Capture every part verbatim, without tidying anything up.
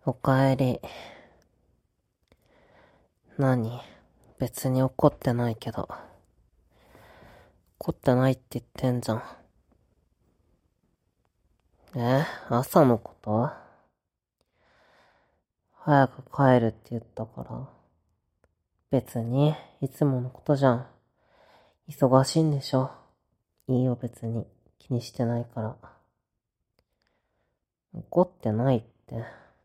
おかえり。何？別に怒ってないけど。怒ってないって言ってんじゃん。え？朝のこと？早く帰るって言ったから。別に、いつものことじゃん。忙しいんでしょ。いいよ別に。気にしてないから。怒ってないって。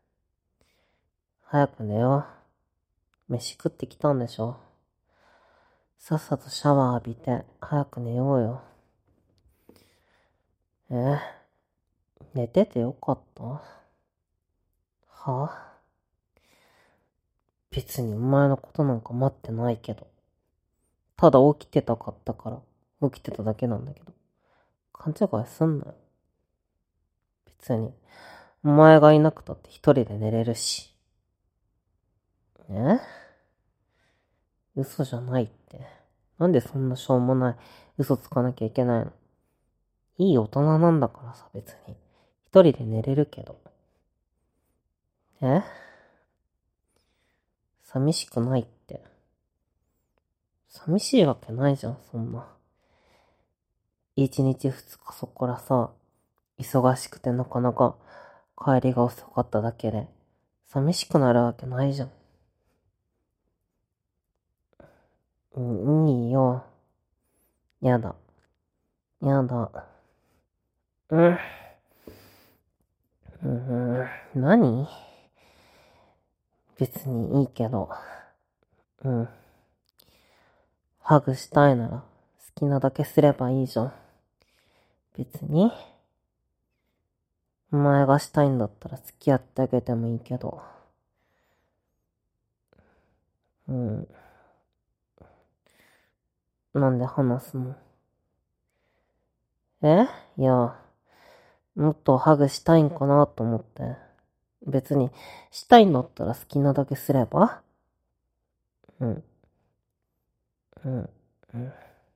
早く寝よう。飯食ってきたんでしょ。さっさとシャワー浴びて、早く寝ようよ。え？寝ててよかった？は？別にお前のことなんか待ってないけど。ただ起きてたかったから、起きてただけなんだけど。勘違いすんなよ。別に、お前がいなくたって一人で寝れるし。え？嘘じゃないって。なんでそんなしょうもない嘘つかなきゃいけないの？いい大人なんだからさ、別に。一人で寝れるけど。え？寂しくないって。寂しいわけないじゃん、そんな。一日二日そこらさ、忙しくてなかなか帰りが遅かっただけで、寂しくなるわけないじゃん。うん、いいよ。やだ。やだ。うん。うん、何？別にいいけど。うん。ハグしたいなら好きなだけすればいいじゃん。別に。お前がしたいんだったら付き合ってあげてもいいけど。うん。なんで話すの？え？いや、もっとハグしたいんかなと思って。別に、したいんだったら好きなだけすれば？うん。うん。うん。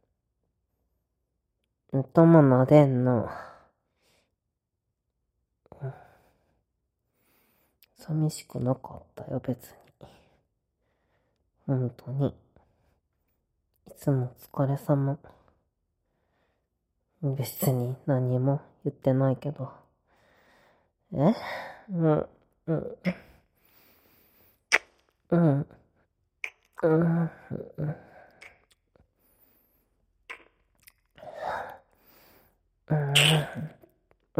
頭撫でんの。寂しくなかったよ、別に。本当に。いつもお疲れ様。別に何も言ってないけど。え？うん、うん、うん、うん、うん、うん。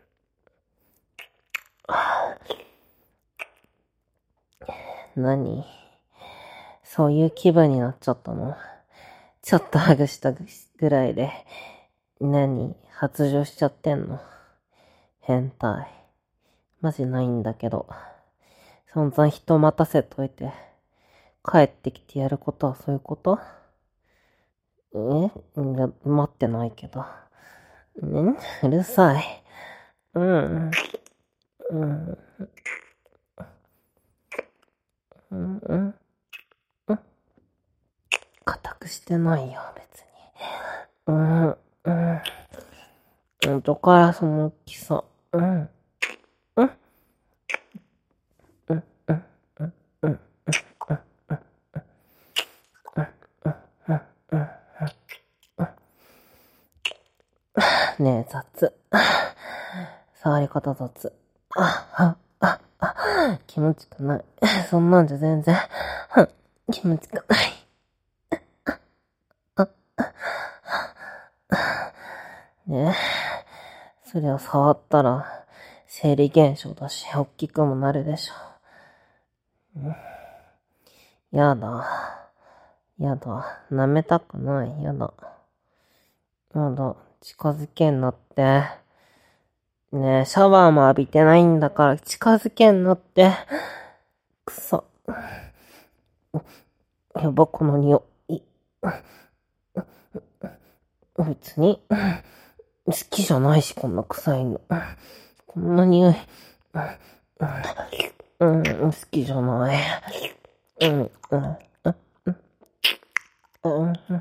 何？そういう気分になっちゃったの？ちょっとハグしたぐらいで。何？発情しちゃってんの？変態。マジないんだけど。散々人待たせといて。帰ってきてやることはそういうこと？え？待ってないけど。ん？うるさい。うん。うん。うん。うん。固くしてないよ、別に。うん。うん。元からその大きさ。うん。うん。うん。うん。うん。うん。ねえ、雑。触り方雑。あ、あ、あ、あ、気持ちくない。そんなんじゃ全然、気持ちくない。ねえ、そりゃ触ったら、生理現象だし、大きくもなるでしょ。やだ。やだ。舐めたくない。やだ。やだ。近づけんなって。ねえ、シャワーも浴びてないんだから近づけんなって。くそ。やば、この匂い。別に、好きじゃないし、こんな臭いの。こんな匂い。うん、好きじゃない。うん、うん、うん、うん、うん、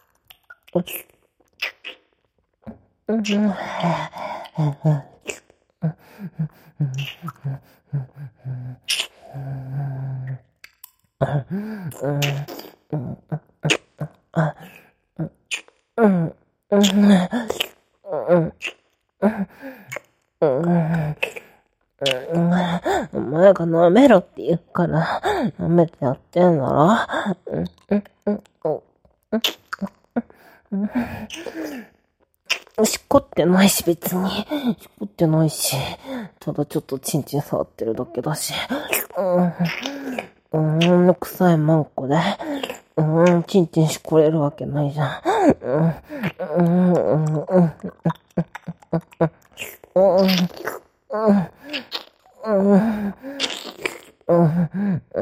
うん、うん。 お前が舐めろって言うから、舐めてやってんだろ。しこってないし別に。しこってないし。ただちょっとチンチン触ってるだけだし。うん。うん、臭いマンコで。うん、チンチンしこれるわけないじゃん。うん、うん、うん、うん、うん、うん、うん、うん、うん、うん。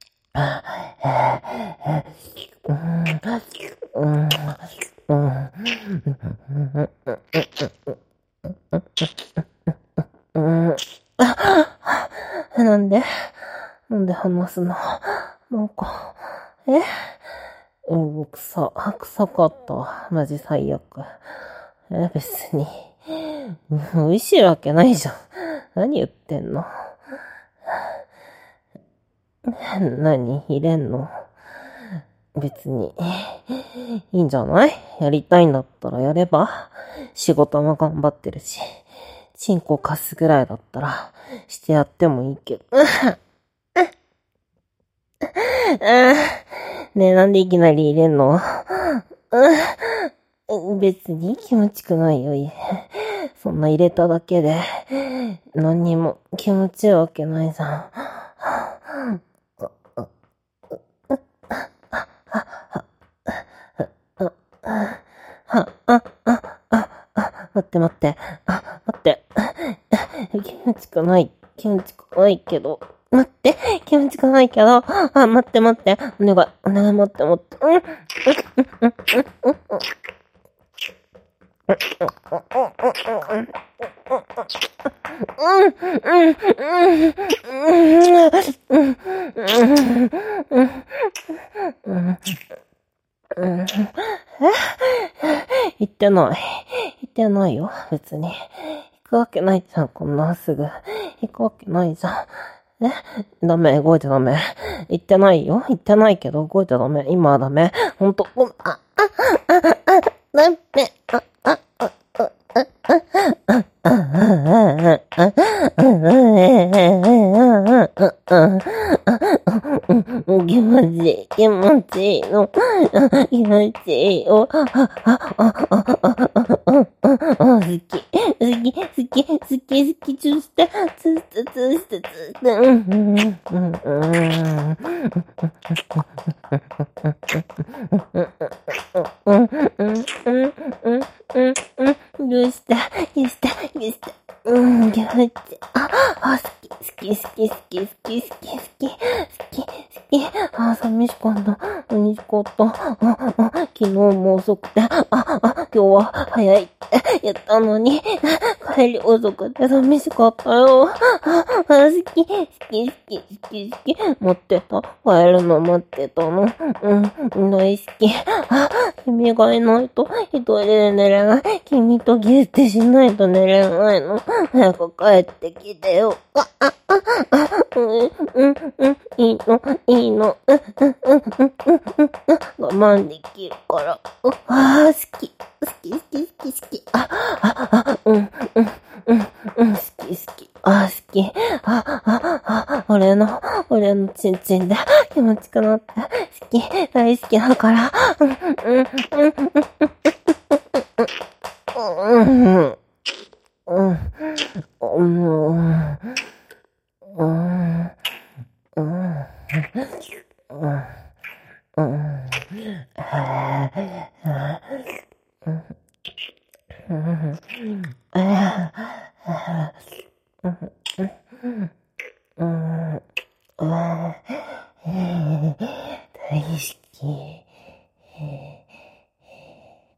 なんでなんで話すのなんか、えうん、臭、臭かったわ。マジ最悪。え、別に。美味しいわけないじゃん。何言ってんの何入れんの別に。いいんじゃないやりたいんだったらやれば。仕事も頑張ってるし。チンコ貸すぐらいだったら、してやってもいいけど。ねえ、なんでいきなり入れんの別に気持ちくないよ。そんな入れただけで、何にも気持ちいいわけないじゃん。待って待って。あ、待って。気持ちくない。気持ちくないけど。待って。気持ちくないけど。あ、待って待って。お願い。お願い待って待って。うん。うん。うん。うん。言ってない。言ってないよ、別に。行くわけないじゃん、こんなすぐ。行くわけないじゃん。えダメ、動いてダメ。言ってないよ。言ってないけど、動いてダメ。今はダメ。ほんと、ごめん、あ、あ、あ、あ、あ、ダメ、あ、あ、あ、あ、あ、あ、気持ちいい、気持ちいいの、気持ちいいよ、好き、好き、好き、好き、好き、つした、つした、つした、つした、うん、うん、うん、どうしたどうしたどうしたうん、気持ちいい。あ、あ、好き、好き、好き、好き、好き、好き、好き、好き、好き。あ、寂しかった。寂しかった。あ、あ、昨日も遅くて、あ、あ、今日は早いって言ったのに、帰り遅くて寂しかったよ。あ、好き、好き、好き、好き、好き。待ってた。帰るの待ってたの。うん、大好き。あ、君がいないと一人で寝れない。君とギュッてしないと寝れないの。早く帰ってきてよ。あ、あ、あ、あ、うん、うん、うん、いいの、いいの。うん、うん、うん、うん、うん、我慢できるから。ああ、好き、好き、好き、好き、好き。あ、あ、あ、うん、うん、うん、うん、好き、好き。あ、好き。あ、あ、あ、俺の、俺のチンチンで気持ちくなって、好き、大好きだから。うん、うん、うん、うん、うん、うん。うん、うん、うん、うん、うん、うん、